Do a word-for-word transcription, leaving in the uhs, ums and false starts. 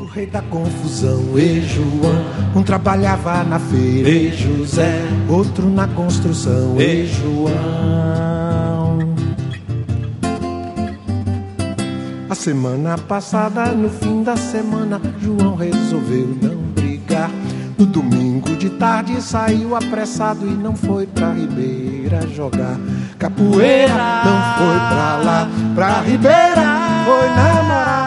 O rei da confusão, e João. Um trabalhava na feira, e José. Outro na construção, e João. A semana passada, no fim da semana, João resolveu não brigar. No domingo de tarde saiu apressado e não foi pra Ribeira jogar capoeira. Não foi pra lá, pra Ribeira, foi namorar.